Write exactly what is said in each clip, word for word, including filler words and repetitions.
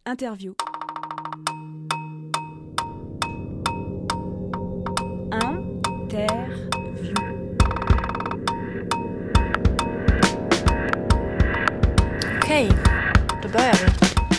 Interview. Interview. Okej, då börjar vi.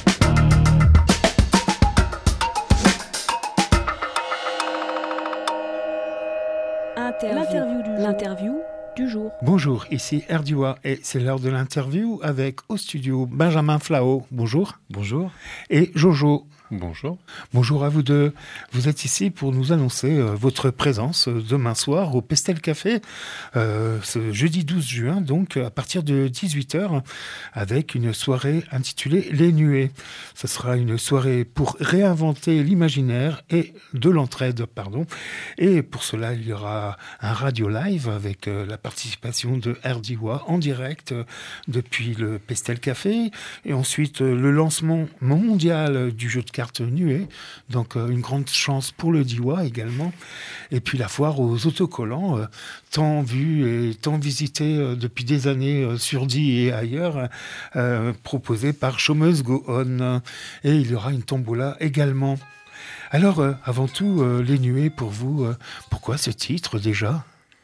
Interview. L'interview du jour. L'interview du jour. Bonjour, ici Erdioua et c'est l'heure de l'interview avec au studio Benjamin Flao. Bonjour. Bonjour. Et Jojo. Bonjour. Bonjour à vous deux. Vous êtes ici pour nous annoncer euh, votre présence euh, demain soir au Pestel Café, euh, ce jeudi douze juin, donc à partir de dix-huit heures, avec une soirée intitulée Les Nuées. Ce sera une soirée pour réinventer l'imaginaire et de l'entraide, pardon. Et pour cela, il y aura un radio live avec euh, la participation de Erdioua en direct euh, depuis le Pestel Café. Et ensuite, euh, le lancement mondial du jeu de cartes Nuées, donc euh, une grande chance pour le Diois également. Et puis la foire aux autocollants, euh, tant vue et tant visitée euh, depuis des années euh, sur Die et ailleurs, euh, proposée par Chômeuse Go On. Et il y aura une tombola également. Alors, euh, avant tout, euh, les Nuées pour vous, euh, pourquoi ce titre déjà ?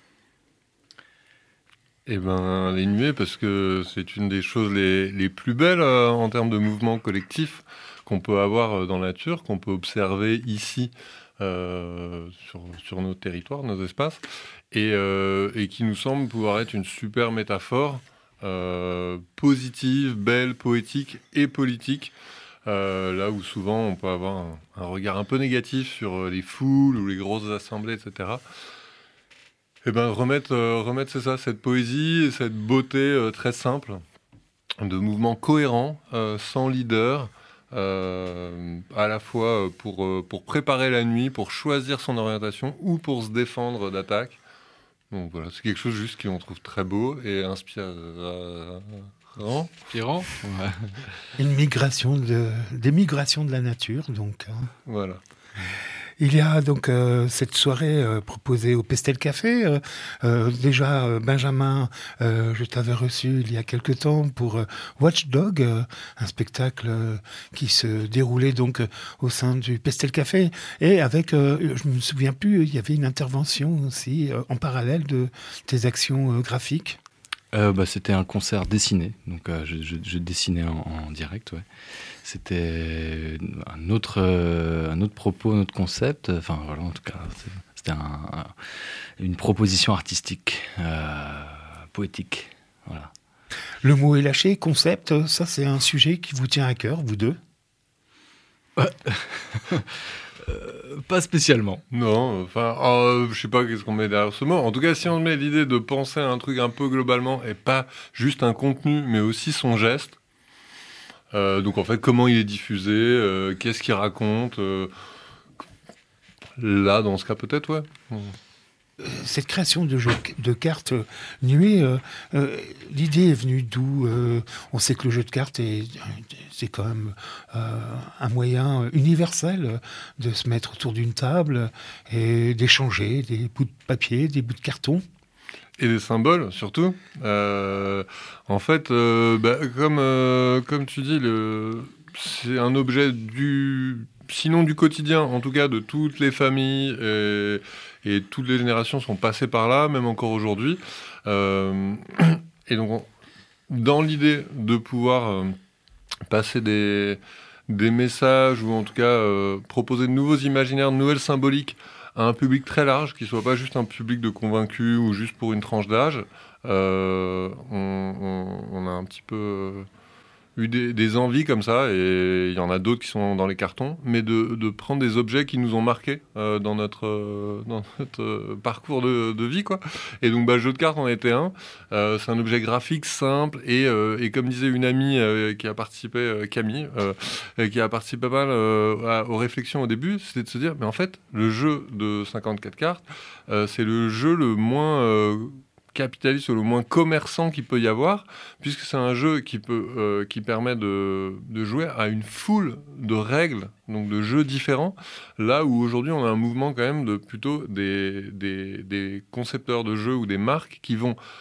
Eh ben, les nuées, parce que c'est une des choses les, les plus belles euh, en termes de mouvement collectif qu'on peut avoir euh, dans la nature, qu'on peut observer ici euh, sur, sur nos territoires, nos espaces, et, euh, et qui nous semble pouvoir être une super métaphore euh, positive, belle, poétique et politique. Euh, là où souvent on peut avoir un, un regard un peu négatif sur les foules ou les grosses assemblées, et cetera. Eh ben, remettre, euh, remettre, c'est ça, cette poésie et cette beauté euh, très simple, de mouvements cohérents, euh, sans leader, euh, à la fois pour, euh, pour préparer la nuit, pour choisir son orientation ou pour se défendre d'attaques. Donc voilà, c'est quelque chose juste qu'on trouve très beau et inspirant. Inspirant, ouais. Une migration de, des migrations de la nature, donc. Hein. Voilà. Il y a donc euh, cette soirée euh, proposée au Pestel Café. Euh, euh, déjà, euh, Benjamin, euh, je t'avais reçu il y a quelque temps pour euh, Watchdog, euh, un spectacle euh, qui se déroulait donc euh, au sein du Pestel Café. Et avec, euh, je ne me souviens plus, il y avait une intervention aussi euh, en parallèle de tes actions euh, graphiques. Euh, bah, c'était un concert dessiné, donc euh, je, je, je dessinais en, en direct, ouais. C'était un autre, euh, un autre propos, un autre concept, enfin voilà, en tout cas, c'était un, un, une proposition artistique, euh, poétique, voilà. Le mot est lâché, concept, ça c'est un sujet qui vous tient à cœur, vous deux ? Ouais. Euh, pas spécialement. Non, enfin, euh, je sais pas qu'est-ce qu'on met derrière ce mot. En tout cas, si on met l'idée de penser à un truc un peu globalement et pas juste un contenu, mais aussi son geste. Euh, donc en fait, comment il est diffusé, euh, qu'est-ce qu'il raconte. Euh, là, dans ce cas, peut-être, ouais. Cette création de jeu de cartes nuées, euh, euh, l'idée est venue d'où ? euh, On sait que le jeu de cartes est, c'est quand même euh, un moyen universel de se mettre autour d'une table et d'échanger des bouts de papier, des bouts de carton. Et des symboles, surtout. Euh, en fait, euh, bah, comme, euh, comme tu dis, le, c'est un objet du... Sinon du quotidien, en tout cas de toutes les familles et, et toutes les générations sont passées par là, même encore aujourd'hui. Euh, et donc, on, dans l'idée de pouvoir euh, passer des, des messages ou en tout cas euh, proposer de nouveaux imaginaires, de nouvelles symboliques à un public très large, qui ne soit pas juste un public de convaincus ou juste pour une tranche d'âge, euh, on, on, on a un petit peu... Euh, eu des, des envies comme ça, et il y en a d'autres qui sont dans les cartons, mais de, de prendre des objets qui nous ont marqués euh, dans notre, euh, dans notre euh, parcours de, de vie, quoi. Et donc, bah, le jeu de cartes en était un. Euh, c'est un objet graphique simple, et, euh, et comme disait une amie euh, qui a participé, euh, Camille, euh, qui a participé pas mal euh, à, aux réflexions au début, c'était de se dire, mais en fait, le jeu de cinquante-quatre cartes, euh, c'est le jeu le moins... Euh, capitaliste ou le moins commerçant qu'il peut y avoir, puisque c'est un jeu qui, peut, euh, qui permet de, de jouer à une foule de règles, donc de jeux différents, là où aujourd'hui on a un mouvement quand même de plutôt des, des, des concepteurs de jeux ou des marques qui vont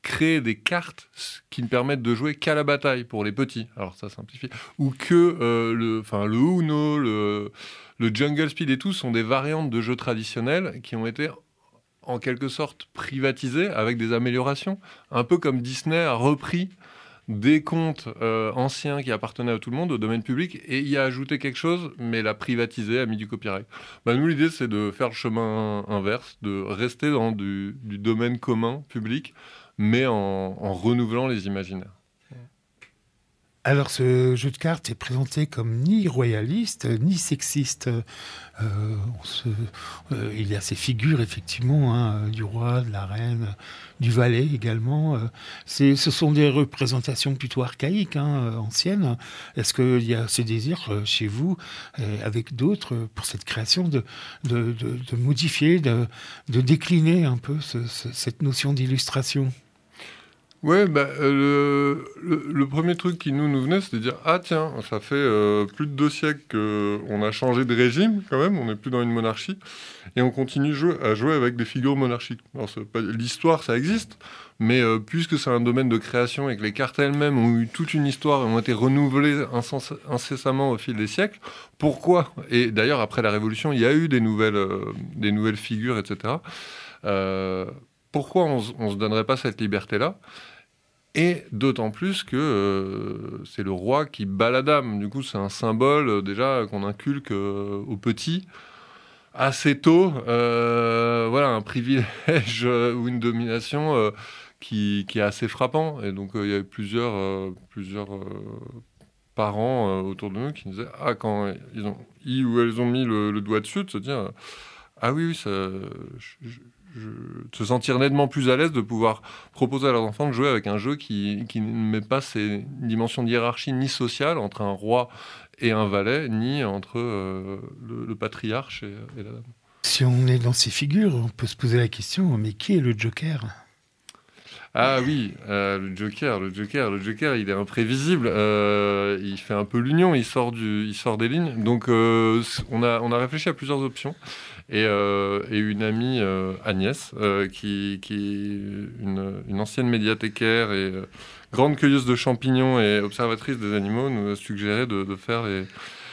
créer des cartes qui ne permettent de jouer qu'à la bataille pour les petits. Alors ça simplifie. Ou que euh, le, enfin, le Uno, le, le Jungle Speed et tout sont des variantes de jeux traditionnels qui ont été en quelque sorte privatisés avec des améliorations. Un peu comme Disney a repris des contes euh, anciens qui appartenaient à tout le monde, au domaine public, et y a ajouté quelque chose, mais l'a privatisé, a mis du copyright. Bah, nous, l'idée, c'est de faire le chemin inverse, de rester dans du, du domaine commun, public, mais en, en renouvelant les imaginaires. Alors, ce jeu de cartes est présenté comme ni royaliste, ni sexiste. Euh, on se, euh, il y a ces figures, effectivement, hein, du roi, de la reine, du valet également. Euh, c'est, ce sont des représentations plutôt archaïques, hein, anciennes. Est-ce qu'il y a ce désir euh, chez vous, euh, avec d'autres, euh, pour cette création, de, de, de, de modifier, de, de décliner un peu ce, ce, cette notion d'illustration ? Ouais, bah, euh, le, le, le premier truc qui nous, nous venait, c'était de dire « Ah tiens, ça fait euh, plus de deux siècles qu'on a changé de régime, quand même, on n'est plus dans une monarchie, et on continue jouer, à jouer avec des figures monarchiques. » Alors, pas, l'histoire, ça existe, mais euh, puisque c'est un domaine de création et que les cartes elles-mêmes ont eu toute une histoire et ont été renouvelées incess- incessamment au fil des siècles, pourquoi ? Et d'ailleurs, après la Révolution, il y a eu des nouvelles, euh, des nouvelles figures, et cetera. Euh, pourquoi on ne se donnerait pas cette liberté-là ? Et d'autant plus que euh, c'est le roi qui bat la dame. Du coup, c'est un symbole euh, déjà qu'on inculque euh, aux petits assez tôt. Euh, voilà, un privilège euh, ou une domination euh, qui, qui est assez frappant. Et donc, euh, il y a eu plusieurs, euh, plusieurs euh, parents euh, autour de nous qui nous disaient « Ah, quand ils, ont, ils ou elles ont mis le, le doigt dessus, de se dire « Ah oui, oui, ça... Je, je, Je, se sentir nettement plus à l'aise de pouvoir proposer à leurs enfants de jouer avec un jeu qui, qui ne met pas ces dimensions de hiérarchie ni sociale entre un roi et un valet, ni entre euh, le, le patriarche et, et la dame. Si on est dans ces figures, on peut se poser la question, mais qui est le Joker ? Ah oui, euh, le Joker, le Joker, le Joker, il est imprévisible. Euh, il fait un peu l'union, il sort du, il sort des lignes. Donc euh, on a, on a réfléchi à plusieurs options. Et, euh, et une amie, euh, Agnès, euh, qui, qui est une, une ancienne médiathécaire et euh, grande cueilleuse de champignons et observatrice des animaux, nous a suggéré de, de faire les,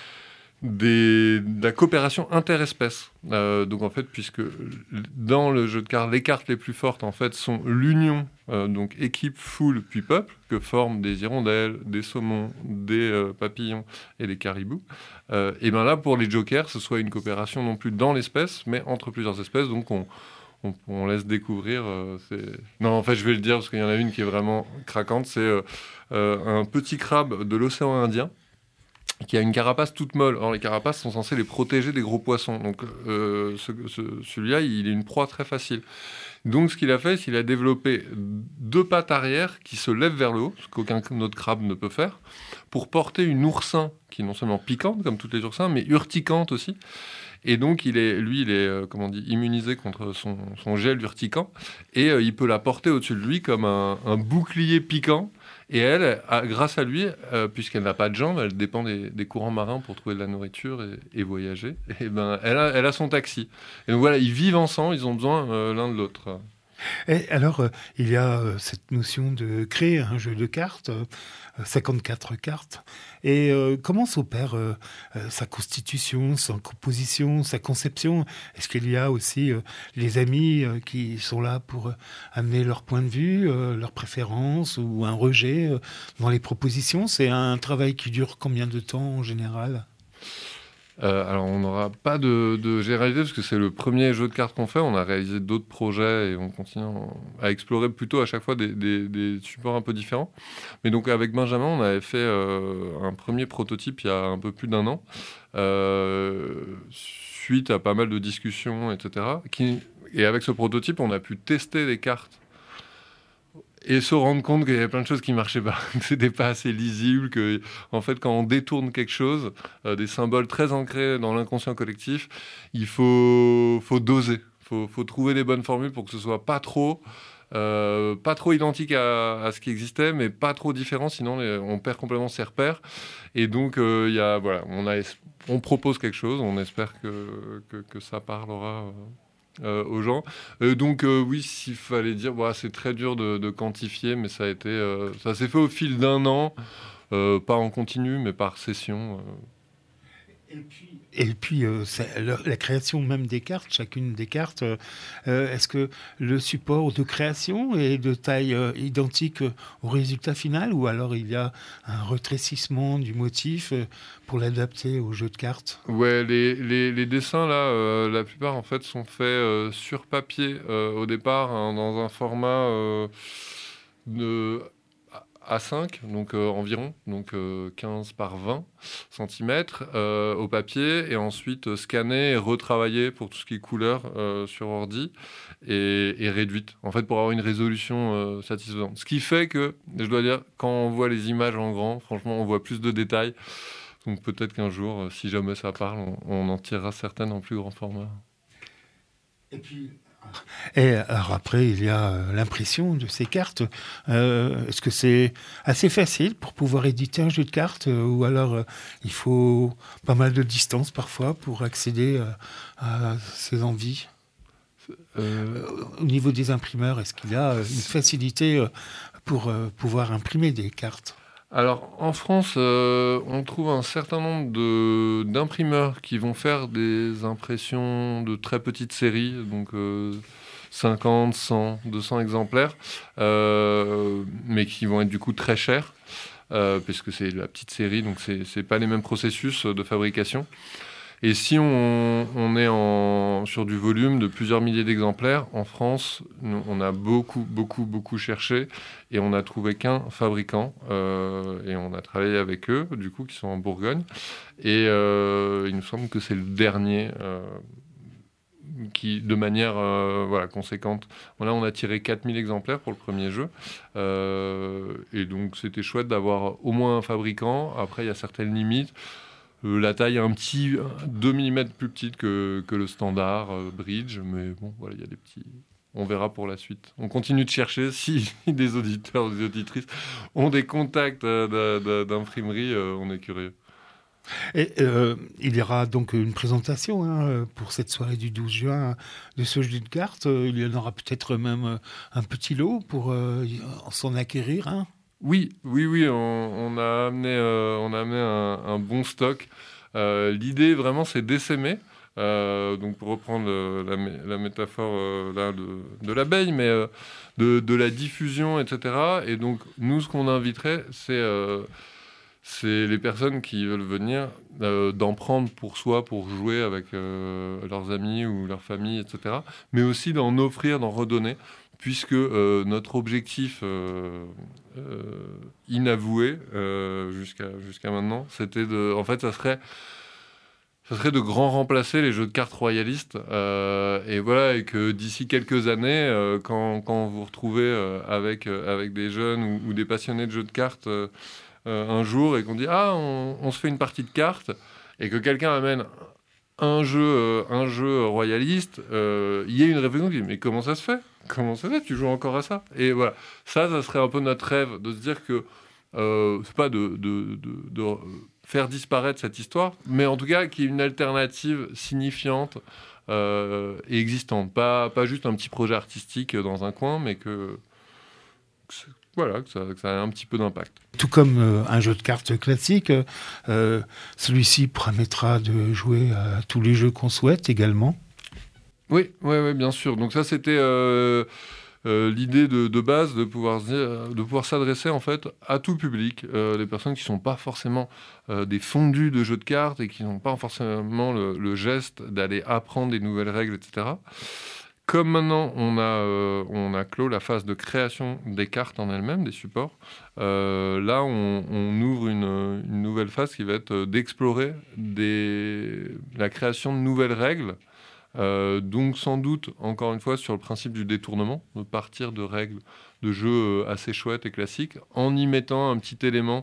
des, de la coopération interespèces. Euh, donc en fait, puisque dans le jeu de cartes, les cartes les plus fortes en fait sont l'union, euh, donc équipe, foule, puis peuple, que forment des hirondelles, des saumons, des euh, papillons et des caribous. Euh, et bien là, pour les jokers, ce soit une coopération non plus dans l'espèce, mais entre plusieurs espèces. Donc on, on, on laisse découvrir. Euh, c'est... Non, en fait, je vais le dire parce qu'il y en a une qui est vraiment craquante. C'est euh, euh, un petit crabe de l'océan Indien qui a une carapace toute molle. Or, les carapaces sont censées les protéger des gros poissons. Donc, euh, ce, ce, celui-là, il est une proie très facile. Donc, ce qu'il a fait, c'est qu'il a développé deux pattes arrière qui se lèvent vers le haut, ce qu'aucun autre crabe ne peut faire, pour porter une oursin qui est non seulement piquante, comme toutes les oursins, mais urticante aussi. Et donc, il est, lui, il est euh, comment on dit, immunisé contre son, son gel urticant. Et euh, il peut la porter au-dessus de lui comme un, un bouclier piquant. Et elle, a, grâce à lui, euh, puisqu'elle n'a pas de jambes, elle dépend des, des courants marins pour trouver de la nourriture et, et voyager. Et ben, elle a, elle a son taxi. Et donc voilà, ils vivent ensemble, ils ont besoin euh, l'un de l'autre. Et alors, euh, il y a euh, cette notion de créer un jeu de cartes, euh, cinquante-quatre cartes. Et euh, comment s'opère euh, euh, sa constitution, sa composition, sa conception ? Est-ce qu'il y a aussi euh, les amis euh, qui sont là pour euh, amener leur point de vue, euh, leurs préférences ou un rejet euh, dans les propositions ? C'est un travail qui dure combien de temps en général ? Euh, alors, on n'aura pas de, de généralité parce que c'est le premier jeu de cartes qu'on fait. On a réalisé d'autres projets et on continue à explorer plutôt à chaque fois des, des, des supports un peu différents. Mais donc, avec Benjamin, on avait fait euh, un premier prototype il y a un peu plus d'un an, euh, suite à pas mal de discussions, et cetera. Qui, et avec ce prototype, on a pu tester des cartes et se rendre compte qu'il y avait plein de choses qui ne marchaient pas, que ce n'était pas assez lisible, que en fait, quand on détourne quelque chose, euh, des symboles très ancrés dans l'inconscient collectif, il faut, faut doser, il faut, faut trouver les bonnes formules pour que ce ne soit pas trop, euh, pas trop identique à, à ce qui existait, mais pas trop différent, sinon les, on perd complètement ses repères. Et donc, euh, y a, voilà, on, a, on propose quelque chose, on espère que, que, que ça parlera euh, aux gens. Euh, donc euh, oui, s'il fallait dire, bah, c'est très dur de, de quantifier, mais ça a été, euh, ça s'est fait au fil d'un an, euh, pas en continu, mais par session. Euh. Et puis, et puis euh, la, la création même des cartes, chacune des cartes, euh, est-ce que le support de création est de taille euh, identique au résultat final, ou alors il y a un rétrécissement du motif euh, pour l'adapter au jeu de cartes? Ouais, les, les, les dessins, là, euh, la plupart, en fait, sont faits euh, sur papier euh, au départ, hein, dans un format euh, de A cinq, donc euh, environ, donc euh, quinze par vingt centimètres euh, au papier, et ensuite euh, scanné et retravaillé pour tout ce qui est couleur euh, sur ordi, et, et réduite, en fait, pour avoir une résolution euh, satisfaisante. Ce qui fait que, je dois dire, quand on voit les images en grand, franchement, on voit plus de détails. Donc peut-être qu'un jour, euh, si jamais ça parle, on, on en tirera certaines en plus grand format. Et puis... Et alors après, il y a l'impression de ces cartes. Euh, est-ce que c'est assez facile pour pouvoir éditer un jeu de cartes, euh, ou alors euh, il faut pas mal de distance parfois pour accéder euh, à ses envies? euh... Au niveau des imprimeurs, est-ce qu'il y a une facilité euh, pour euh, pouvoir imprimer des cartes? Alors, en France, euh, on trouve un certain nombre de, d'imprimeurs qui vont faire des impressions de très petites séries, donc euh, cinquante, cent, deux cents exemplaires, euh, mais qui vont être du coup très chers, euh, puisque c'est la petite série, donc c'est, c'est pas les mêmes processus de fabrication. Et si on, on est en, sur du volume de plusieurs milliers d'exemplaires, en France, nous, on a beaucoup, beaucoup, beaucoup cherché, et on n'a trouvé qu'un fabricant, euh, et on a travaillé avec eux, du coup, qui sont en Bourgogne. Et euh, il nous semble que c'est le dernier euh, qui, de manière euh, voilà, conséquente. Là, on a tiré quatre mille exemplaires pour le premier jeu, euh, et donc c'était chouette d'avoir au moins un fabricant. Après, il y a certaines limites. Euh, la taille est un petit deux millimètres plus petite que, que le standard euh, Bridge, mais bon, voilà, il y a des petits... On verra pour la suite. On continue de chercher. Si des auditeurs ou des auditrices ont des contacts euh, d'imprimerie, euh, on est curieux. Et, euh, il y aura donc une présentation hein, pour cette soirée du douze juin de ce jeu de cartes. Il y en aura peut-être même un petit lot pour euh, s'en acquérir, hein. Oui, oui, oui, on, on a amené, euh, on a amené un, un bon stock. Euh, l'idée, vraiment, c'est d'essaimer. Euh, donc, pour reprendre euh, la, mé- la métaphore euh, là, de, de l'abeille, mais euh, de, de la diffusion, et cetera. Et donc, nous, ce qu'on inviterait, c'est, euh, c'est les personnes qui veulent venir, euh, d'en prendre pour soi, pour jouer avec euh, leurs amis ou leur famille, et cetera. Mais aussi d'en offrir, d'en redonner, puisque euh, notre objectif euh, euh, inavoué euh, jusqu'à, jusqu'à maintenant, c'était de... En fait, ça serait, ça serait de grand remplacer les jeux de cartes royalistes. Euh, et voilà, et que d'ici quelques années, euh, quand, quand vous vous retrouvez euh, avec, euh, avec des jeunes ou, ou des passionnés de jeux de cartes euh, euh, un jour, et qu'on dit « Ah, on, on se fait une partie de cartes », et que quelqu'un amène... un jeu, euh, un jeu royaliste, euh, il y a une réflexion qui dit « Mais comment ça se fait ? Comment ça se fait ? Tu joues encore à ça ?» Et voilà, ça, ça serait un peu notre rêve, de se dire que euh, c'est pas de, de, de, de faire disparaître cette histoire, mais en tout cas qu'il y ait une alternative signifiante euh, et existante. Pas, pas juste un petit projet artistique dans un coin, mais que... que Voilà, que ça, que ça a un petit peu d'impact. Tout comme euh, un jeu de cartes classique, euh, celui-ci permettra de jouer à tous les jeux qu'on souhaite également. Oui, oui, oui, bien sûr. Donc ça, c'était euh, euh, l'idée de, de base de pouvoir, de pouvoir s'adresser en fait à tout public, euh, les personnes qui ne sont pas forcément euh, des fondus de jeux de cartes et qui n'ont pas forcément le, le geste d'aller apprendre des nouvelles règles, et cetera. Comme maintenant, on a, euh, on a clos la phase de création des cartes en elles-mêmes, des supports, euh, là, on, on ouvre une, une nouvelle phase qui va être d'explorer des, la création de nouvelles règles. Euh, donc, sans doute, encore une fois, sur le principe du détournement, de partir de règles de jeux assez chouettes et classiques, en y mettant un petit élément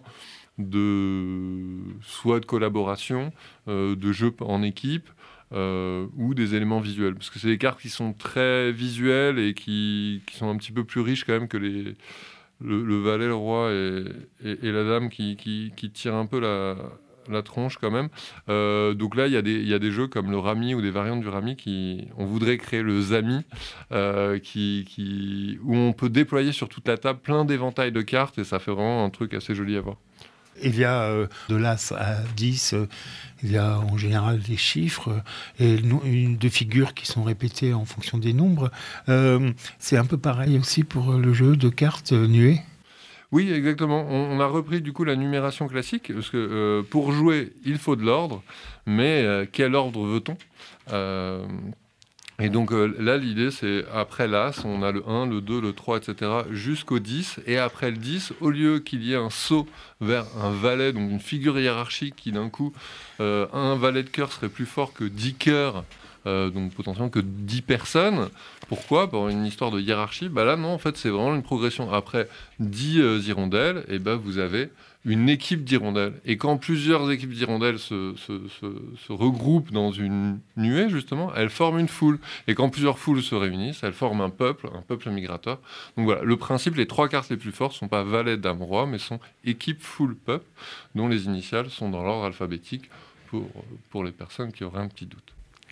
de soit de collaboration, euh, de jeu en équipe, Euh, ou des éléments visuels, parce que c'est des cartes qui sont très visuelles et qui, qui sont un petit peu plus riches quand même que les, le, le valet, le roi et, et, et la dame qui, qui, qui tirent un peu la, la tronche quand même. Euh, donc là, il y a des, il y a des jeux comme le Rami ou des variantes du Rami qui, on voudrait créer le Zami, euh, qui, qui, où on peut déployer sur toute la table plein d'éventails de cartes et ça fait vraiment un truc assez joli à voir. Il y a euh, de l'as à dix, euh, il y a en général des chiffres euh, et une, deux figures qui sont répétées en fonction des nombres. Euh, c'est un peu pareil aussi pour le jeu de cartes euh, nuées. Oui, exactement. On, on a repris du coup la numération classique, parce que euh, pour jouer, il faut de l'ordre, mais euh, quel ordre veut-on ? euh, Et donc euh, là, l'idée, c'est après l'As, on a le un, le deux, le trois, et cetera, jusqu'au dix. Et après le dix, au lieu qu'il y ait un saut vers un valet, donc une figure hiérarchique qui d'un coup, euh, un valet de cœur serait plus fort que dix cœurs, euh, donc potentiellement que dix personnes. Pourquoi ? Pour une histoire de hiérarchie. Bah là, non, en fait, c'est vraiment une progression. Après dix euh, hirondelles, et ben vous avez une équipe d'hirondelles. Et quand plusieurs équipes d'hirondelles se, se, se, se regroupent dans une nuée, justement, elles forment une foule. Et quand plusieurs foules se réunissent, elles forment un peuple, un peuple migrateur. Donc voilà, le principe, les trois cartes les plus fortes ne sont pas valet, dame, roi, mais sont équipe, foule, peuple, dont les initiales sont dans l'ordre alphabétique pour, pour les personnes qui auraient un petit doute.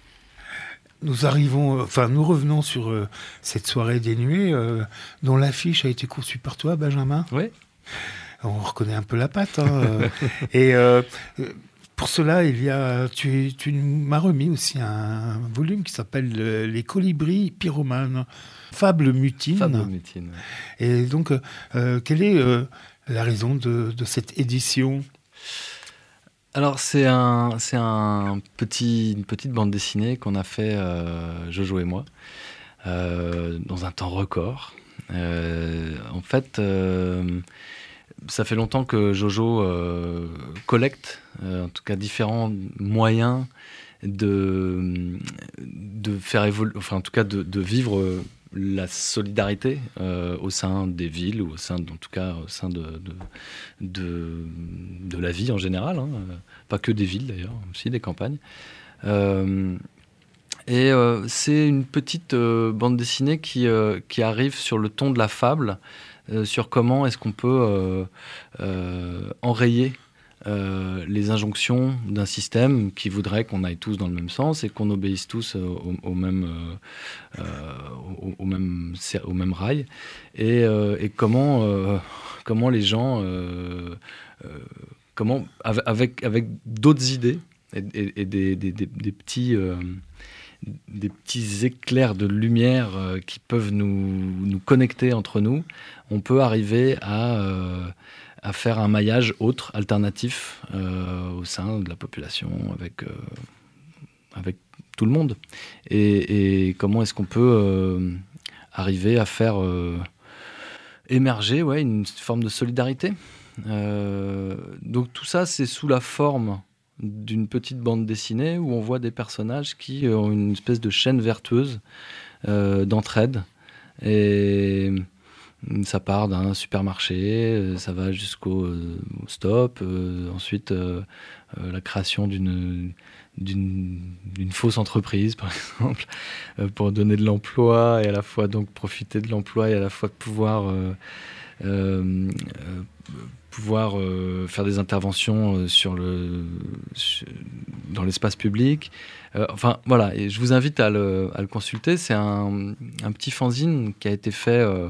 Nous arrivons, enfin, nous revenons sur euh, cette soirée des nuées, euh, dont l'affiche a été conçue par toi, Benjamin. Oui. On reconnaît un peu la patte. Hein, euh, et euh, pour cela, il y a, tu, tu m'as remis aussi un volume qui s'appelle euh, Les colibris pyromanes, Fable mutine. Fable mutine. Ouais. Et donc, euh, quelle est euh, la raison de, de cette édition ? Alors, c'est, un, c'est un petit, une petite bande dessinée qu'on a fait, euh, Jojo et moi, euh, dans un temps record. Euh, en fait, euh, ça fait longtemps que Jojo euh, collecte, euh, en tout cas, différents moyens de, de faire évoluer, enfin, en tout cas, de, de vivre la solidarité euh, au sein des villes, ou au sein, en tout cas, au sein de, de, de, de la vie en général, hein, pas que des villes d'ailleurs, aussi des campagnes. Euh, et euh, c'est une petite euh, bande dessinée qui, euh, qui arrive sur le ton de la fable, euh, sur comment est-ce qu'on peut euh, euh, enrayer Euh, les injonctions d'un système qui voudrait qu'on aille tous dans le même sens et qu'on obéisse tous euh, au, au, même, euh, au, au, même, au même rail. Et, euh, et comment, euh, comment les gens, euh, euh, comment, avec, avec d'autres idées et, et, et des, des, des, des, petits, euh, des petits éclairs de lumière euh, qui peuvent nous, nous connecter entre nous, on peut arriver à... Euh, à faire un maillage autre, alternatif, euh, au sein de la population, avec, euh, avec tout le monde. Et, et comment est-ce qu'on peut euh, arriver à faire euh, émerger ouais, une forme de solidarité. Euh, donc tout ça, c'est sous la forme d'une petite bande dessinée où on voit des personnages qui ont une espèce de chaîne vertueuse euh, d'entraide. Et... ça part d'un supermarché, ça va jusqu'au euh, stop, euh, ensuite euh, euh, la création d'une, d'une, d'une fausse entreprise, par exemple, euh, pour donner de l'emploi et à la fois donc profiter de l'emploi et à la fois pouvoir, euh, euh, euh, pouvoir euh, faire des interventions sur le, sur, dans l'espace public. Euh, enfin voilà, et je vous invite à le, à le consulter. C'est un, un petit fanzine qui a été fait... Euh,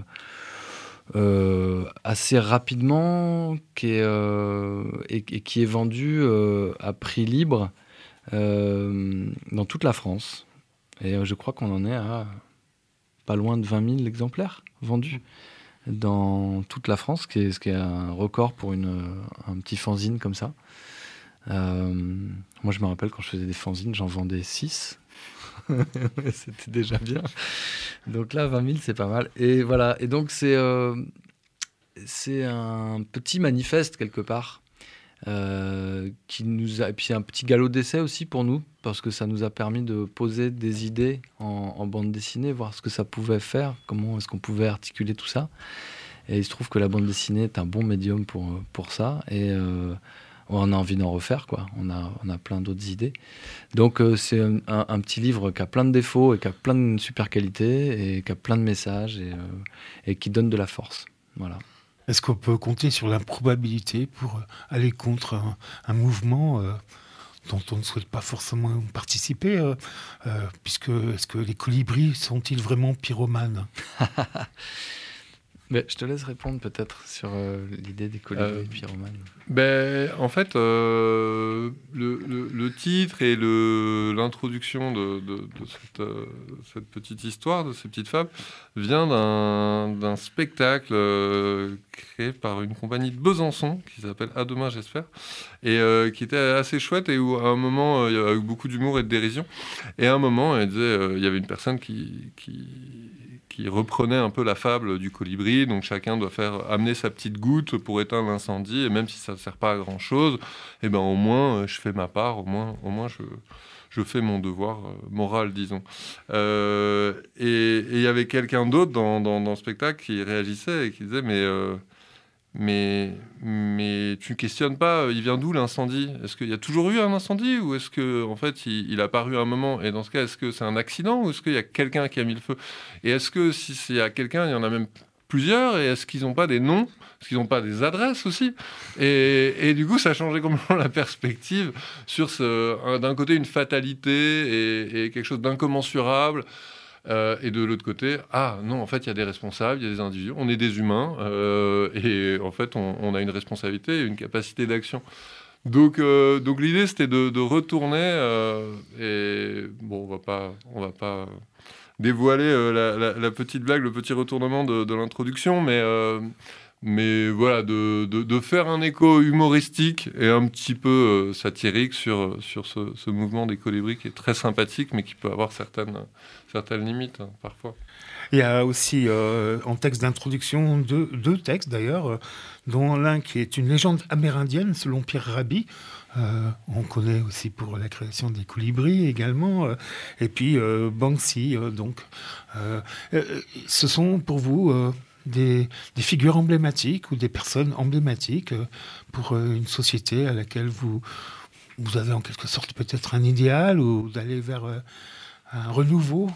Euh, assez rapidement qui est, euh, et, et qui est vendu euh, à prix libre euh, dans toute la France. Et euh, je crois qu'on en est à pas loin de vingt mille exemplaires vendus dans toute la France, ce qui est, ce qui est un record pour une, un petit fanzine comme ça. Euh, moi, je me rappelle quand je faisais des fanzines, j'en vendais six. C'était déjà bien. Donc là, vingt mille, c'est pas mal. Et voilà. Et donc, c'est, euh, c'est un petit manifeste, quelque part, euh, qui nous a... Et puis, un petit galop d'essai aussi pour nous, parce que ça nous a permis de poser des idées en, en bande dessinée, voir ce que ça pouvait faire, comment est-ce qu'on pouvait articuler tout ça. Et il se trouve que la bande dessinée est un bon médium pour, pour ça. Et... Euh, on a envie d'en refaire, quoi. On a, on a plein d'autres idées. Donc, euh, c'est un, un, un petit livre qui a plein de défauts et qui a plein de super qualités et qui a plein de messages et, euh, et qui donne de la force. Voilà. Est-ce qu'on peut compter sur l'improbabilité pour aller contre un, un mouvement euh, dont on ne souhaite pas forcément participer euh, euh, puisque est-ce que les colibris sont-ils vraiment pyromanes? Mais je te laisse répondre peut-être sur euh, l'idée des colibris Euh, pyromanes. Ben, en fait, euh, le, le, le titre et le, l'introduction de, de, de cette, euh, cette petite histoire, de ces petites fables, vient d'un, d'un spectacle euh, créé par une compagnie de Besançon qui s'appelle À demain, j'espère, et euh, qui était assez chouette et où à un moment, euh, il y avait beaucoup d'humour et de dérision. Et à un moment, il disait, euh, il y avait une personne qui... qui qui reprenait un peu la fable du colibri, donc chacun doit faire amener sa petite goutte pour éteindre l'incendie, et même si ça ne sert pas à grand chose, eh ben au moins euh, je fais ma part, au moins, au moins je, je fais mon devoir euh, moral, disons. Euh, et il y avait quelqu'un d'autre dans, dans, dans le spectacle qui réagissait et qui disait mais euh, Mais, mais tu ne questionnes pas, il vient d'où l'incendie? Est-ce qu'il y a toujours eu un incendie ou est-ce qu'en en fait il, il a apparu à un moment? Et dans ce cas, est-ce que c'est un accident ou est-ce qu'il y a quelqu'un qui a mis le feu? Et est-ce que si il y a quelqu'un, il y en a même plusieurs? Et est-ce qu'ils n'ont pas des noms? Est-ce qu'ils n'ont pas des adresses aussi? et, et du coup, ça changeait complètement la perspective sur ce, d'un côté une fatalité et, et quelque chose d'incommensurable. Euh, et de l'autre côté, ah non, en fait, il y a des responsables, il y a des individus, on est des humains, euh, et en fait, on, on a une responsabilité et une capacité d'action. Donc, euh, donc l'idée, c'était de, de retourner, euh, et bon, on va pas, on va pas dévoiler euh, la, la, la petite blague, le petit retournement de, de l'introduction, mais... Euh, Mais voilà, de, de, de faire un écho humoristique et un petit peu euh, satirique sur, sur ce, ce mouvement des colibris qui est très sympathique, mais qui peut avoir certaines, certaines limites, hein, parfois. Il y a aussi, euh, en texte d'introduction, deux, deux textes d'ailleurs, euh, dont l'un qui est une légende amérindienne, selon Pierre Rabhi. Euh, on connaît aussi pour la création des colibris également. Euh, et puis euh, Banksy, euh, donc. Euh, euh, ce sont pour vous... Euh, Des, des figures emblématiques ou des personnes emblématiques euh, pour euh, une société à laquelle vous, vous avez en quelque sorte peut-être un idéal ou d'aller vers euh, un renouveau?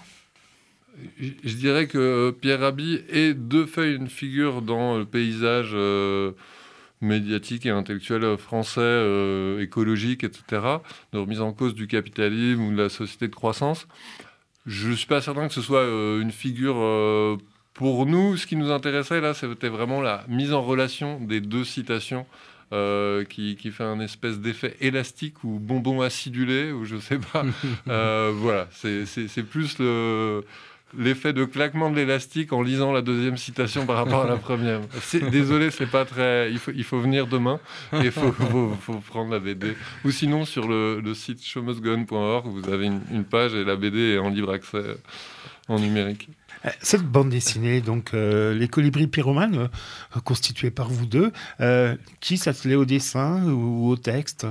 Je, je dirais que Pierre Rabhi est de fait une figure dans le paysage euh, médiatique et intellectuel français, euh, écologique, et cetera, de remise en cause du capitalisme ou de la société de croissance. Je ne suis pas certain que ce soit euh, une figure... Euh, Pour nous, ce qui nous intéressait là, c'était vraiment la mise en relation des deux citations euh, qui, qui fait un espèce d'effet élastique ou bonbon acidulé, ou je sais pas. euh, voilà, c'est, c'est, c'est plus le, l'effet de claquement de l'élastique en lisant la deuxième citation par rapport à la première. C'est, désolé, c'est pas très... Il faut, il faut venir demain et il faut, faut, faut prendre la B D. Ou sinon, sur le, le site show must go on point org, vous avez une, une page et la B D est en libre accès en numérique. Cette bande dessinée, donc euh, Les Colibris Pyromanes, euh, constituée par vous deux, euh, qui s'attelait au dessin ou au texte?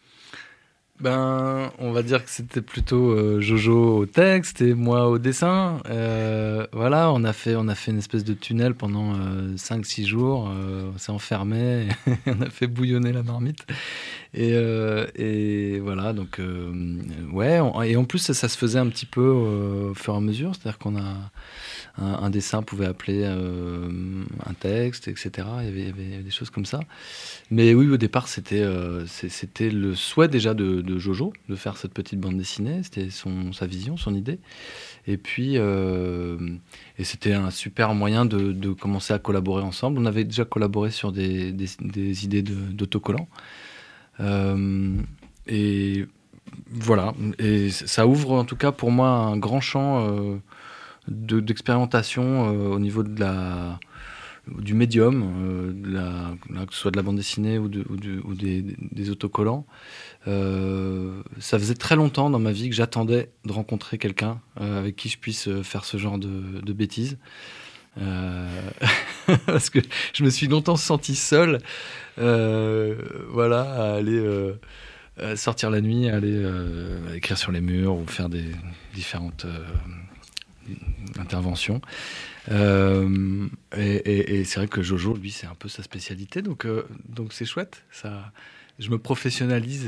Ben, on va dire que c'était plutôt euh, Jojo au texte et moi au dessin. Euh, voilà, on a fait, on a fait une espèce de tunnel pendant euh, cinq six jours. Euh, on s'est enfermé, on a fait bouillonner la marmite. Et, euh, et voilà, donc, euh, ouais. On, et en plus, ça, ça se faisait un petit peu euh, au fur et à mesure. C'est-à-dire qu'on a. Un, un dessin pouvait appeler euh, un texte, et cetera. Il y, avait, il y avait des choses comme ça. Mais oui, au départ, c'était, euh, c'était le souhait déjà de, de Jojo de faire cette petite bande dessinée. C'était son, sa vision, son idée. Et puis, euh, et c'était un super moyen de, de commencer à collaborer ensemble. On avait déjà collaboré sur des, des, des idées de, d'autocollants. Euh, et voilà. Et ça ouvre en tout cas pour moi un grand champ euh, de, d'expérimentation euh, au niveau de la, du médium, euh, de la, que ce soit de la bande dessinée ou, de, ou, de, ou des, des autocollants. Euh, ça faisait très longtemps dans ma vie que j'attendais de rencontrer quelqu'un euh, avec qui je puisse faire ce genre de, de bêtises. Euh, parce que je me suis longtemps senti seul, euh, voilà, à aller euh, à sortir la nuit, à aller euh, écrire sur les murs ou faire des différentes euh, interventions. Euh, et, et, et c'est vrai que Jojo, lui, c'est un peu sa spécialité, donc euh, donc c'est chouette. Ça, je me professionnalise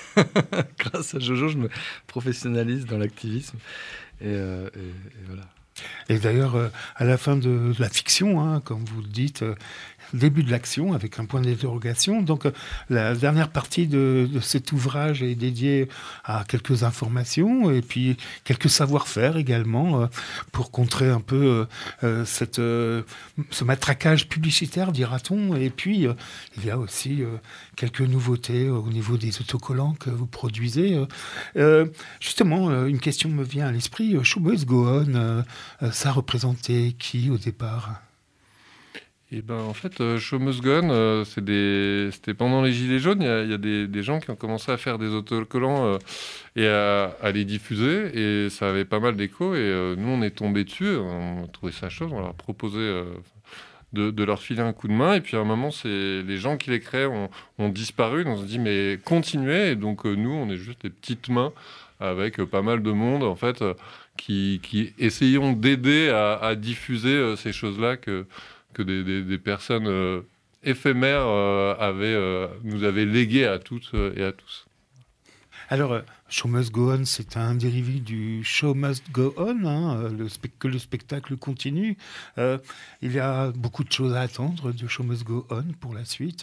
grâce à Jojo, je me professionnalise dans l'activisme. Et, euh, et, et voilà. Et d'ailleurs, euh, à la fin de la fiction, hein, comme vous le dites, euh, début de l'action avec un point d'interrogation. Donc, euh, la dernière partie de, de cet ouvrage est dédiée à quelques informations et puis quelques savoir-faire également euh, pour contrer un peu euh, euh, cette, euh, ce matraquage publicitaire, dira-t-on. Et puis, euh, il y a aussi euh, quelques nouveautés euh, au niveau des autocollants que vous produisez. Euh, euh, justement, euh, une question me vient à l'esprit. Euh, Show Must Go On, euh, euh, ça représentait qui au départ ? Et ben en fait, euh, Show Must Go On, euh, c'est des... c'était pendant les Gilets jaunes, il y a, il y a des, des gens qui ont commencé à faire des autocollants euh, et à, à les diffuser, et ça avait pas mal d'écho, et euh, nous on est tombés dessus, on a trouvé ça chouette, on leur a proposé euh, de, de leur filer un coup de main, et puis à un moment, c'est... les gens qui les créaient ont, ont disparu, donc on se dit mais continuez, et donc euh, nous on est juste des petites mains avec euh, pas mal de monde en fait, euh, qui, qui essayons d'aider à, à diffuser euh, ces choses-là que que des, des, des personnes euh, éphémères euh, avaient, euh, nous avaient légué à toutes euh, et à tous. Alors, euh, Show Must Go On, c'est un dérivé du Show Must Go On, hein, le spe- que le spectacle continue. Euh, il y a beaucoup de choses à attendre de Show Must Go On pour la suite.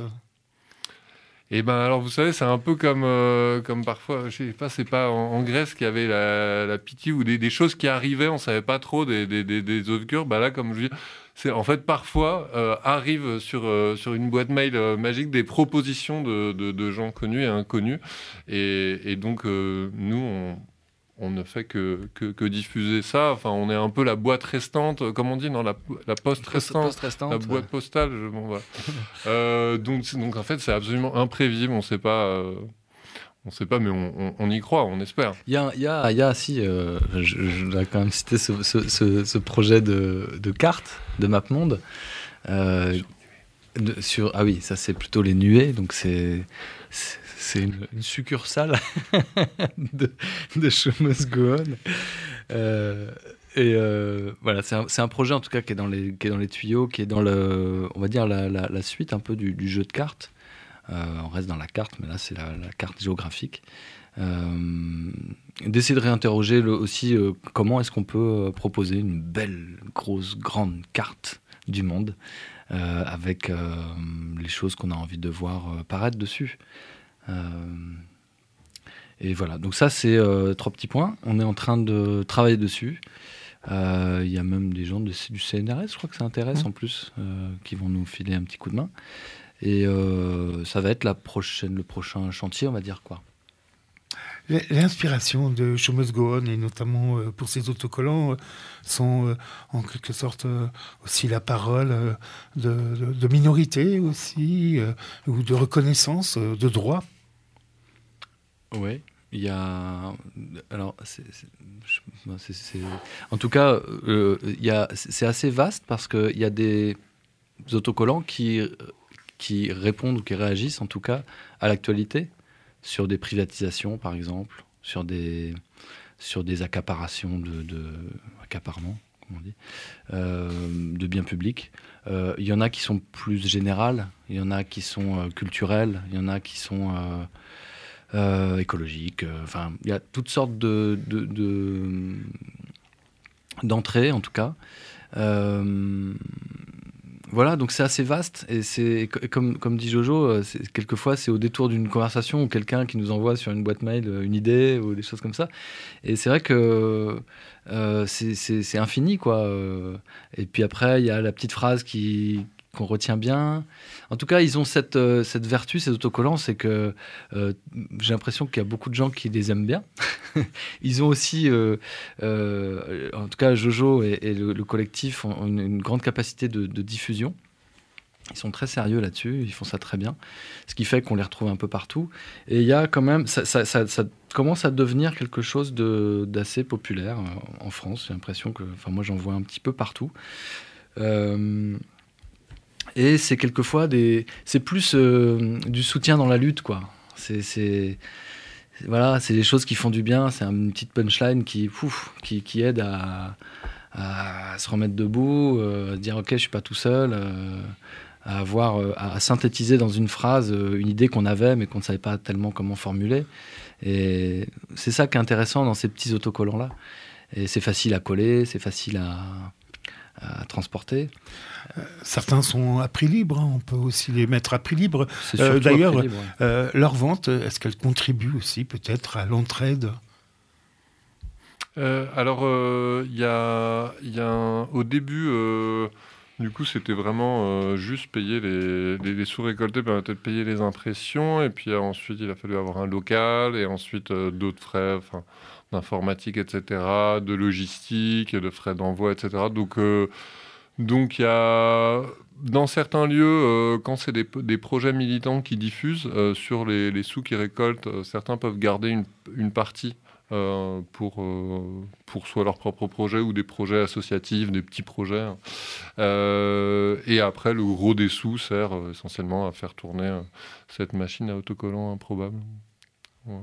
Et ben alors vous savez, c'est un peu comme euh, comme parfois, je sais pas, c'est pas en, en Grèce qu'il y avait la, la pitié ou des, des choses qui arrivaient, on savait pas trop des des des, des obscurs. Bah là, comme je dis, c'est en fait parfois euh, arrivent sur euh, sur une boîte mail euh, magique des propositions de, de de gens connus et inconnus, et et donc euh, nous on on ne fait que, que, que diffuser ça. Enfin, on est un peu la boîte restante, comme on dit, non, la, la poste restante, Poste restante, la boîte ouais. postale. Je, bon, voilà. euh, donc, donc, en fait, c'est absolument imprévisible. On ne sait pas, euh, on sait pas, mais on, on, on y croit, on espère. Il y a, il y a, il y a si, euh, je, je dois quand même citer ce, ce, ce, ce projet de, de carte de MapMonde. Euh, de, sur, ah oui, ça c'est plutôt les nuées, donc c'est... c'est C'est une, une succursale de, de Show Must Go On. Euh, et euh, voilà, c'est un, c'est un projet en tout cas qui est dans les, qui est dans les tuyaux, qui est dans le, on va dire la, la, la suite un peu du, du jeu de cartes. Euh, on reste dans la carte, mais là c'est la, la carte géographique. Euh, d'essayer de réinterroger le, aussi euh, comment est-ce qu'on peut proposer une belle, grosse, grande carte du monde euh, avec euh, les choses qu'on a envie de voir euh, paraître dessus. Euh, et voilà, donc ça c'est euh, trois petits points. On est en train de travailler dessus. Il euh, y a même des gens de, du C N R S, je crois que ça intéresse mmh. en plus, euh, qui vont nous filer un petit coup de main. Et euh, ça va être la prochaine, le prochain chantier, on va dire quoi. L'inspiration de Show Must Go On, et notamment euh, pour ces autocollants, euh, sont euh, en quelque sorte euh, aussi la parole euh, de, de, de minorités aussi, euh, ou de reconnaissance euh, de droits. Oui, il y a... Alors, c'est, c'est, c'est, c'est... en tout cas, euh, il y a, c'est assez vaste parce qu'il y a des autocollants qui, qui répondent ou qui réagissent en tout cas à l'actualité, sur des privatisations par exemple, sur des, sur des accaparations de... de accaparements, comme on dit, euh, de biens publics. Il euh, y en a qui sont plus générales, il y en a qui sont euh, culturelles, il y en a qui sont... Euh, Euh, écologique, enfin euh, il y a toutes sortes de, de, de d'entrées en tout cas. Euh, voilà, donc c'est assez vaste et c'est comme comme dit Jojo, c'est, quelquefois c'est au détour d'une conversation ou quelqu'un qui nous envoie sur une boîte mail une idée ou des choses comme ça. Et c'est vrai que euh, c'est, c'est, c'est infini quoi. Et puis après il y a la petite phrase qui qu'on retient bien. En tout cas, ils ont cette, euh, cette vertu, ces autocollants, c'est que euh, j'ai l'impression qu'il y a beaucoup de gens qui les aiment bien. Ils ont aussi, euh, euh, en tout cas, Jojo et, et le, le collectif ont une, une grande capacité de, de diffusion. Ils sont très sérieux là-dessus, ils font ça très bien, ce qui fait qu'on les retrouve un peu partout. Et il y a quand même, ça, ça, ça, ça commence à devenir quelque chose de, d'assez populaire en France. J'ai l'impression que, enfin, moi, j'en vois un petit peu partout. Euh, Et c'est quelquefois des, c'est plus euh, du soutien dans la lutte, quoi. C'est, c'est, voilà, c'est des choses qui font du bien. C'est une petite punchline qui, pouf, qui, qui aide à, à se remettre debout, euh, à dire ok, je suis pas tout seul, euh, à avoir, euh, à synthétiser dans une phrase euh, une idée qu'on avait mais qu'on ne savait pas tellement comment formuler. Et c'est ça qui est intéressant dans ces petits autocollants là. Et c'est facile à coller, c'est facile à, à transporter. Euh, certains sont à prix libre, hein. On peut aussi les mettre à prix libre. C'est euh, d'ailleurs, à prix libre, ouais. euh, leur vente, est-ce qu'elle contribue aussi peut-être à l'entraide ? euh, Alors, il euh, y a, y a un, au début, euh, du coup, c'était vraiment euh, juste payer les, les, les sous récoltés, permettait de payer les impressions, et puis euh, ensuite, il a fallu avoir un local, et ensuite euh, d'autres frais, enfin, d'informatique, et cetera, de logistique, de frais d'envoi, et cetera. Donc, euh, donc il y a dans certains lieux, euh, quand c'est des, des projets militants qui diffusent euh, sur les, les sous qu'ils récoltent, euh, certains peuvent garder une, une partie euh, pour, euh, pour soit leur propre projet ou des projets associatifs, des petits projets. Hein. Euh, et après, le gros des sous sert euh, essentiellement à faire tourner euh, cette machine à autocollant improbable. Voilà.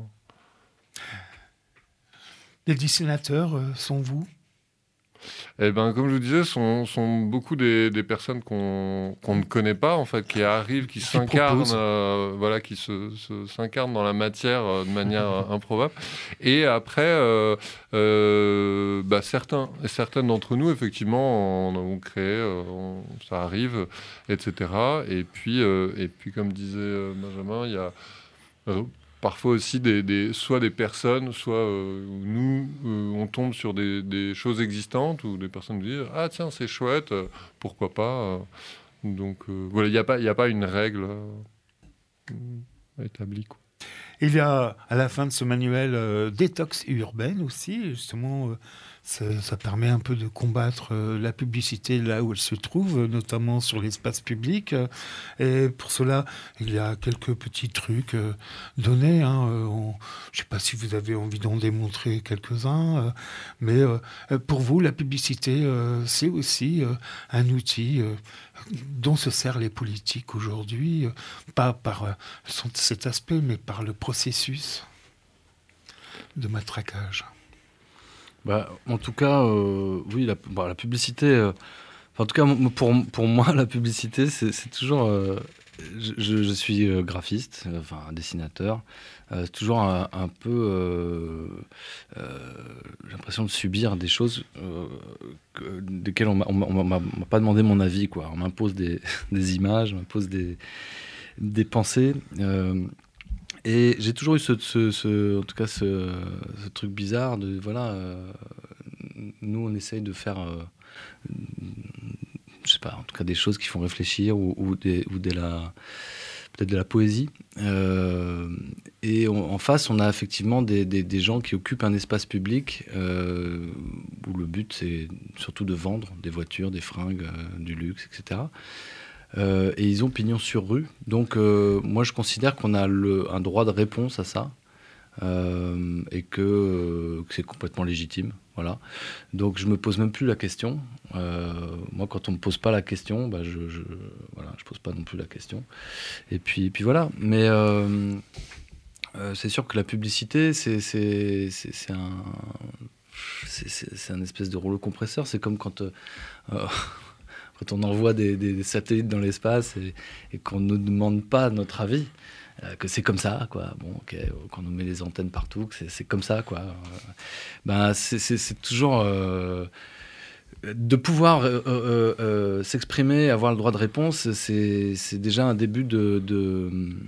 Les dessinateurs euh, sont vous ? Eh ben, comme je vous disais, sont, sont beaucoup des, des personnes qu'on, qu'on ne connaît pas, en fait, qui arrivent, qui, qui s'incarnent, euh, voilà, qui se, se, s'incarnent dans la matière euh, de manière euh, improbable. Et après, euh, euh, bah, certains, certaines d'entre nous, effectivement, en ont créé, euh, on, ça arrive, et cetera. Et puis, euh, et puis comme disait euh, Benjamin, il y a... Euh, parfois aussi des, des, soit des personnes, soit euh, nous, euh, on tombe sur des, des choses existantes où des personnes nous disent « Ah tiens, c'est chouette, euh, pourquoi pas euh. ?» Donc euh, voilà, il n'y a pas, il n'y a pas une règle euh, établie, quoi. Il y a à la fin de ce manuel euh, détox urbaine aussi, justement, euh, ça, ça permet un peu de combattre euh, la publicité là où elle se trouve, notamment sur l'espace public. Et pour cela, il y a quelques petits trucs euh, donnés. Hein, euh, on, je ne sais pas si vous avez envie d'en démontrer quelques-uns, euh, mais euh, pour vous, la publicité, euh, c'est aussi euh, un outil euh, dont se servent les politiques aujourd'hui, euh, pas par euh, cet aspect, mais par le processus de matraquage. Bah, en tout cas, euh, oui, la, bah, la publicité... Euh, en tout cas, pour, pour moi, la publicité, c'est, c'est toujours... Euh, je, je suis euh, graphiste, euh, enfin dessinateur. Euh, c'est toujours un, un peu... Euh, euh, j'ai l'impression de subir des choses euh, que, desquelles on ne m'a, m'a pas demandé mon avis, quoi. On m'impose des, des images, on m'impose des, des pensées... Euh, Et j'ai toujours eu ce, ce, ce, en tout cas ce, ce truc bizarre de voilà, euh, nous on essaye de faire, euh, je sais pas, en tout cas des choses qui font réfléchir ou, ou, des, ou de la, peut-être de la poésie. Euh, et on, en face, on a effectivement des, des, des gens qui occupent un espace public euh, où le but c'est surtout de vendre des voitures, des fringues, euh, du luxe, et cetera. Euh, et ils ont pignon sur rue. Donc, euh, moi, je considère qu'on a le, un droit de réponse à ça euh, et que, euh, que c'est complètement légitime. Voilà. Donc, je me pose même plus la question. Euh, moi, quand on me pose pas la question, bah, je, je, voilà, je pose pas non plus la question. Et puis, puis voilà. Mais euh, euh, c'est sûr que la publicité, c'est, c'est, c'est, c'est un, c'est, c'est, c'est un espèce de rouleau compresseur. C'est comme quand euh, quand on envoie des, des, des satellites dans l'espace et, et qu'on ne nous demande pas notre avis, euh, que c'est comme ça, quoi. Bon, ok, qu'on nous met les antennes partout, que c'est, c'est comme ça, quoi. Euh, ben, c'est, c'est, c'est toujours euh, de pouvoir euh, euh, euh, s'exprimer, avoir le droit de réponse, c'est, c'est déjà un début de, de,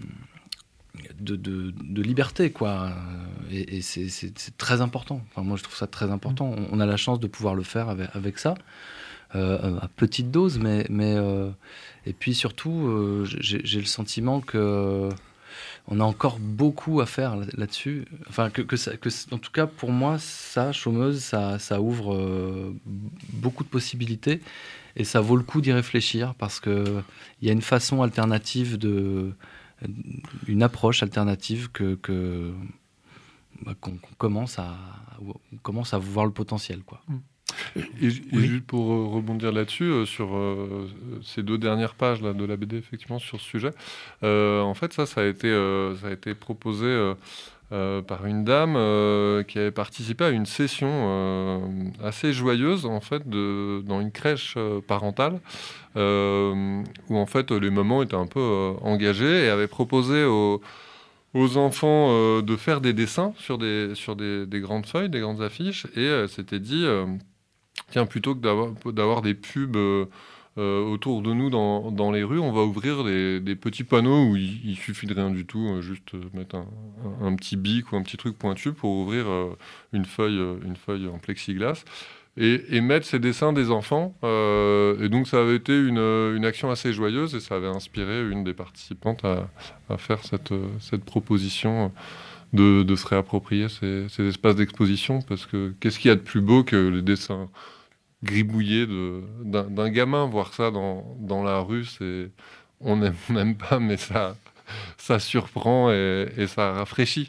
de, de, de liberté, quoi. Et, et c'est, c'est, c'est très important. Enfin, moi, je trouve ça très important. On, on a la chance de pouvoir le faire avec, avec ça. Euh, à petite dose, mais, mais euh, et puis surtout, euh, j'ai, j'ai le sentiment que euh, on a encore beaucoup à faire là- là-dessus. Enfin, que, que, ça, que en tout cas pour moi, ça, chômeuse, ça, ça ouvre euh, beaucoup de possibilités et ça vaut le coup d'y réfléchir parce que il y a une façon alternative de, une approche alternative que, que bah, qu'on, qu'on commence à, on commence à voir le potentiel, quoi. Mmh. Et, et oui. Juste pour euh, rebondir là-dessus, euh, sur euh, ces deux dernières pages là, de la B D, effectivement, sur ce sujet, euh, en fait, ça, ça a été, euh, ça a été proposé euh, euh, par une dame euh, qui avait participé à une session euh, assez joyeuse, en fait, de, dans une crèche euh, parentale, euh, où, en fait, les mamans étaient un peu euh, engagées et avaient proposé aux aux enfants euh, de faire des dessins sur des, sur des, des grandes feuilles, des grandes affiches, et elle s'était dit, euh, tiens, plutôt que d'avoir, d'avoir des pubs euh, euh, autour de nous dans, dans les rues, on va ouvrir des, des petits panneaux où il, il suffit de rien du tout, euh, juste mettre un, un, un petit bic ou un petit truc pointu pour ouvrir euh, une, feuille, une feuille en plexiglas. Et, et mettre ces dessins des enfants. Euh, et donc, ça avait été une, une action assez joyeuse et ça avait inspiré une des participantes à, à faire cette, cette proposition de, de se réapproprier ces, ces espaces d'exposition. Parce que qu'est-ce qu'il y a de plus beau que les dessins gribouillés de, d'un, d'un gamin? Voir ça dans, dans la rue, c'est, on n'aime même pas, mais ça, ça surprend et, et ça rafraîchit.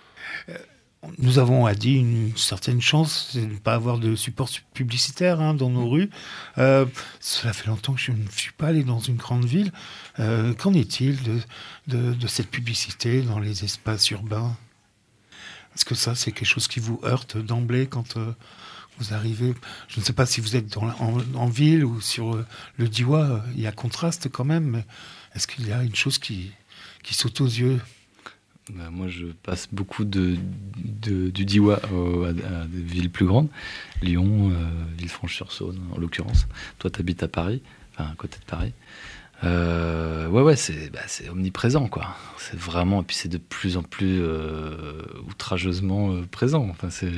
Nous avons, a dit, une certaine chance, c'est de ne pas avoir de support publicitaire hein, dans nos rues. Euh, cela fait longtemps que je ne suis pas allé dans une grande ville. Euh, qu'en est-il de, de, de cette publicité dans les espaces urbains? Est-ce que ça, c'est quelque chose qui vous heurte d'emblée quand euh, vous arrivez? Je ne sais pas si vous êtes dans la, en, en ville ou sur euh, le Diois. Il y a contraste quand même. Mais est-ce qu'il y a une chose qui, qui saute aux yeux? Ben moi, je passe beaucoup de, de, du Diois euh, à, à des villes plus grandes. Lyon, euh, Villefranche-sur-Saône, en l'occurrence. Toi, tu habites à Paris, enfin, à côté de Paris. Euh, ouais, ouais, c'est, bah, c'est omniprésent, quoi. C'est vraiment... Et puis, c'est de plus en plus euh, outrageusement euh, présent. Enfin, c'est...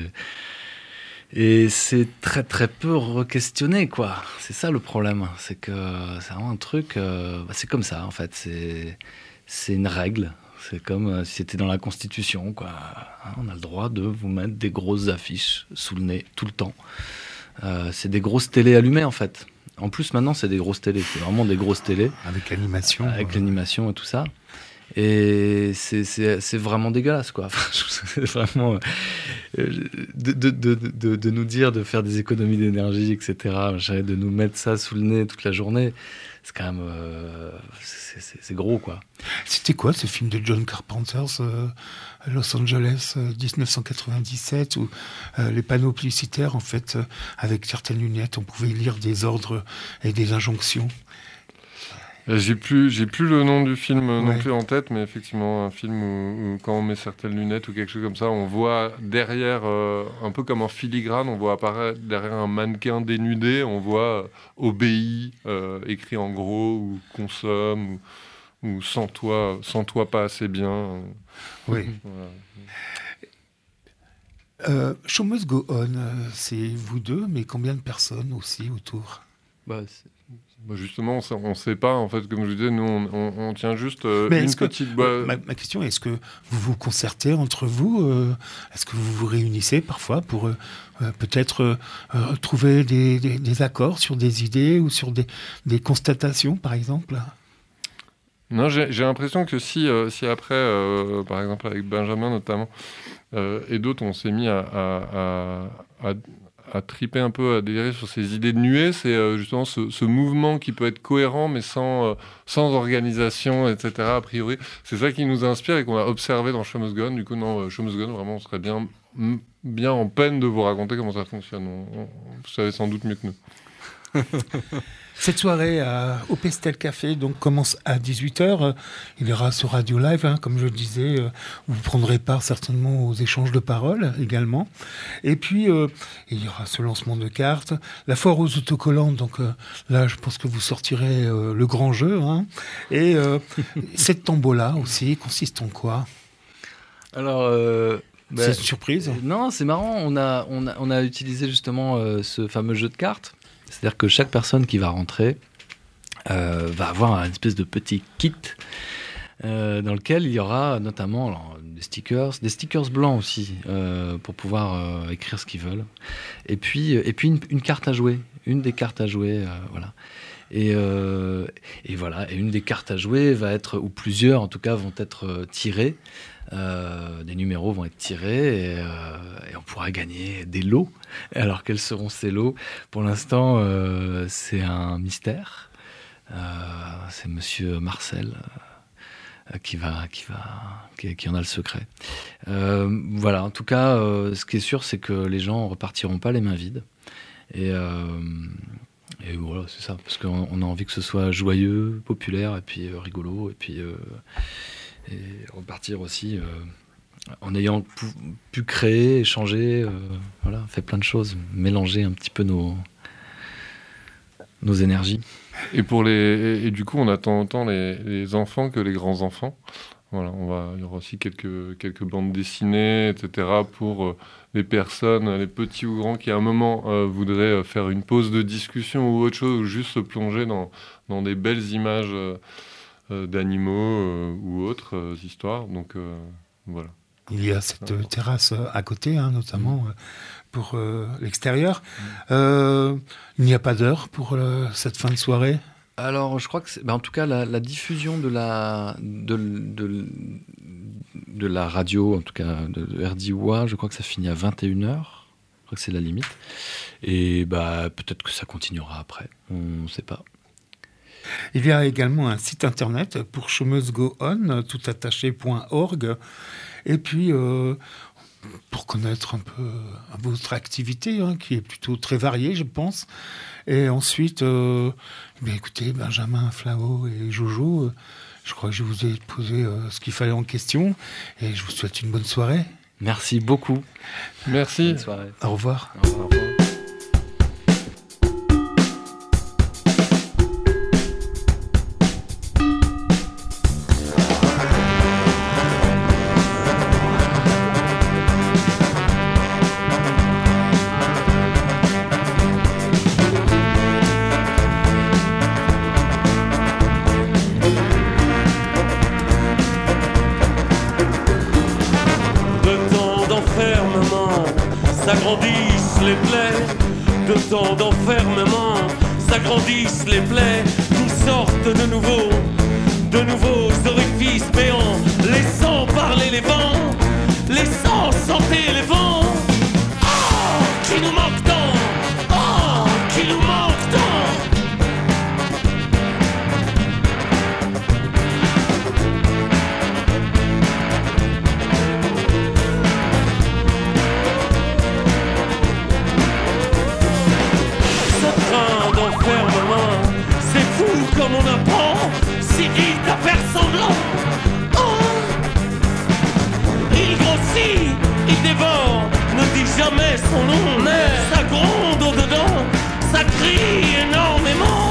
Et c'est très, très peu re-questionné, quoi. C'est ça, le problème. C'est que c'est vraiment un truc... Euh, bah, c'est comme ça, en fait. C'est, c'est une règle. C'est comme si c'était dans la Constitution, quoi. On a le droit de vous mettre des grosses affiches sous le nez tout le temps. Euh, c'est des grosses télés allumées, en fait. En plus, maintenant, c'est des grosses télés. C'est vraiment des grosses télés. Avec l'animation. Avec euh... l'animation et tout ça. Et c'est, c'est, c'est vraiment dégueulasse, quoi. C'est vraiment... Euh, de, de, de, de, de nous dire de faire des économies d'énergie, et cetera, de nous mettre ça sous le nez toute la journée... C'est quand même... Euh, c'est, c'est, c'est gros, quoi. C'était quoi, ce film de John Carpenter, euh, Los Angeles, euh, dix-neuf cent quatre-vingt-dix-sept, où euh, les panneaux publicitaires, en fait, euh, avec certaines lunettes, on pouvait lire des ordres et des injonctions. J'ai plus, j'ai plus le nom du film non ouais. plus en tête, mais effectivement, un film où, où quand on met certaines lunettes ou quelque chose comme ça, on voit derrière, euh, un peu comme en filigrane, on voit apparaître derrière un mannequin dénudé, on voit euh, obéis, euh, écrit en gros, ou consomme, ou, ou sans toi, sans toi pas assez bien. Oui. Voilà. Euh, Show Must Go On, c'est vous deux, mais combien de personnes aussi autour? Bah, c'est... Bah justement, on ne sait pas, en fait, comme je disais, nous, on, on, on tient juste euh, une petite... Que, bah... ma, ma question est, est-ce que vous vous concertez entre vous euh, Est-ce que vous vous réunissez parfois pour euh, peut-être euh, trouver des, des, des accords sur des idées ou sur des, des constatations, par exemple? Non, j'ai, j'ai l'impression que si, euh, si après, euh, par exemple avec Benjamin notamment, euh, et d'autres, on s'est mis à... à, à, à à triper un peu, à délirer sur ces idées de nuée, c'est euh, justement ce, ce mouvement qui peut être cohérent, mais sans, euh, sans organisation, et cetera, a priori. C'est ça qui nous inspire et qu'on a observé dans Show Must Go On. Du coup, non, Show Must Go On, vraiment, on serait bien, bien en peine de vous raconter comment ça fonctionne. On, on, vous savez sans doute mieux que nous. Cette soirée à, au Pestel Café donc, commence à dix-huit heures. Il y aura ce radio live, hein, comme je le disais. Euh, vous prendrez part certainement aux échanges de paroles également. Et puis, euh, il y aura ce lancement de cartes. La foire aux autocollantes, donc euh, là, je pense que vous sortirez euh, le grand jeu. Hein. Et euh, cette tombola aussi, consiste en quoi? Alors... Euh... Bah, c'est une surprise. Non, c'est marrant. On a, on a, on a utilisé justement euh, ce fameux jeu de cartes. C'est-à-dire que chaque personne qui va rentrer euh, va avoir une espèce de petit kit euh, dans lequel il y aura notamment alors, des stickers, des stickers blancs aussi euh, pour pouvoir euh, écrire ce qu'ils veulent. Et puis, et puis une, une carte à jouer, une des cartes à jouer, euh, voilà. Et, euh, et voilà, et une des cartes à jouer va être, ou plusieurs en tout cas, vont être euh, tirées. Euh, des numéros vont être tirés et, euh, et on pourra gagner des lots. Alors quels seront ces lots? Pour l'instant, euh, c'est un mystère. Euh, c'est Monsieur Marcel euh, qui va, qui va, qui, qui en a le secret. Euh, voilà. En tout cas, euh, ce qui est sûr, c'est que les gens repartiront pas les mains vides. Et euh, Et voilà, c'est ça, parce qu'on on a envie que ce soit joyeux, populaire, et puis euh, rigolo, et puis, euh, et repartir aussi euh, en ayant pu, pu créer, échanger, euh, voilà, fait plein de choses, mélanger un petit peu nos, nos énergies. Et, pour les, et, et du coup, on attend autant les, les enfants que les grands-enfants. Voilà, on va, il y aura aussi quelques, quelques bandes dessinées, et cetera, pour euh, les personnes, les petits ou grands, qui à un moment euh, voudraient euh, faire une pause de discussion ou autre chose, ou juste se plonger dans, dans des belles images euh, euh, d'animaux euh, ou autres euh, histoires. Donc, euh, voilà. Il y a cette euh, terrasse euh, à côté, hein, notamment mmh. euh, pour euh, l'extérieur. Mmh. Euh, il n'y a pas d'heure pour euh, cette fin de soirée ? Alors, je crois que, c'est, bah en tout cas, la, la diffusion de la, de, de, de la radio, en tout cas de, de R D W A, je crois que ça finit à vingt et une heures. Je crois que c'est la limite. Et bah, peut-être que ça continuera après. On ne sait pas. Il y a également un site internet pour Chômeuse Go On, toutattaché point org. Et puis, euh, pour connaître un peu votre activité, hein, qui est plutôt très variée, je pense. Et ensuite, euh, bien écoutez, Benjamin, Flao et Jojo, euh, je crois que je vous ai posé euh, ce qu'il fallait en question. Et je vous souhaite une bonne soirée. Merci beaucoup. Merci. Bonne soirée. Au revoir. Au revoir. S'agrandissent les plaies, de temps d'enfermement, s'agrandissent les plaies, d'où sortent de nouveaux, de nouveaux orifices béants, laissant parler les vents, laissant chanter les vents. Oh, qui nous manque tant, oh, qui nous manque tant. Comme on apprend, si vite à faire semblant. Oh, il grossit, il dévore, ne dit jamais son nom, mais ça gronde au-dedans, ça crie énormément.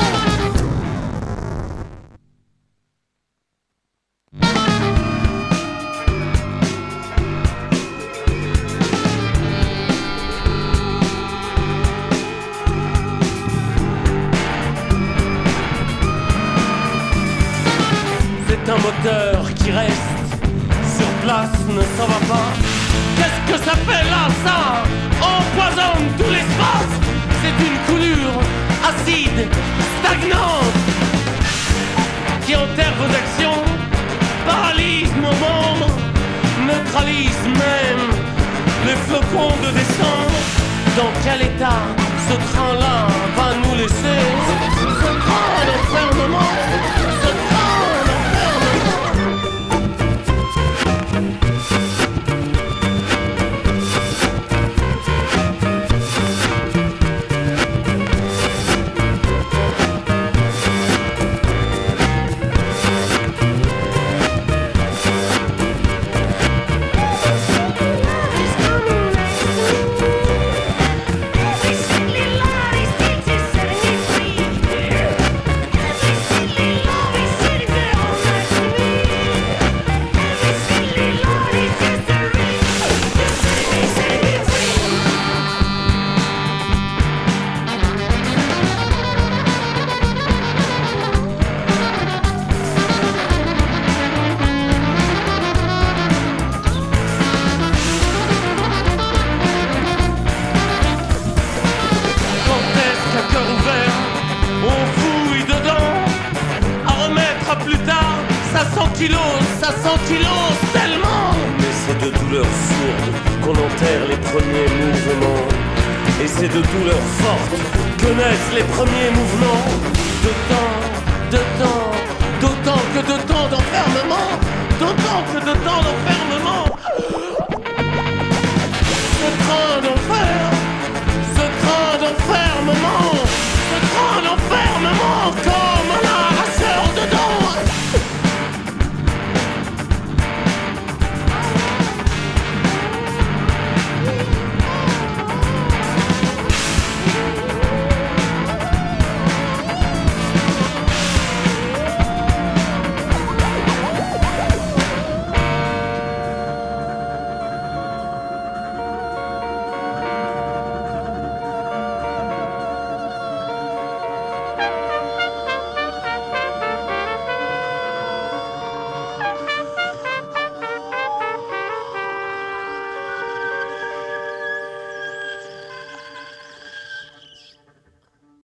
Un moteur qui reste sur place ne s'en va pas. Qu'est-ce que ça fait là, ça? Empoisonne tout l'espace. C'est une coulure acide, stagnante, qui enterre vos actions, paralyse nos membres, neutralise même les flocons de décembre. Dans quel état ce train-là va nous laisser? Ce train d'enfermement, ce train les premiers mouvements de temps, de temps, d'autant que de temps d'enfermement, d'autant que de temps d'enfermement.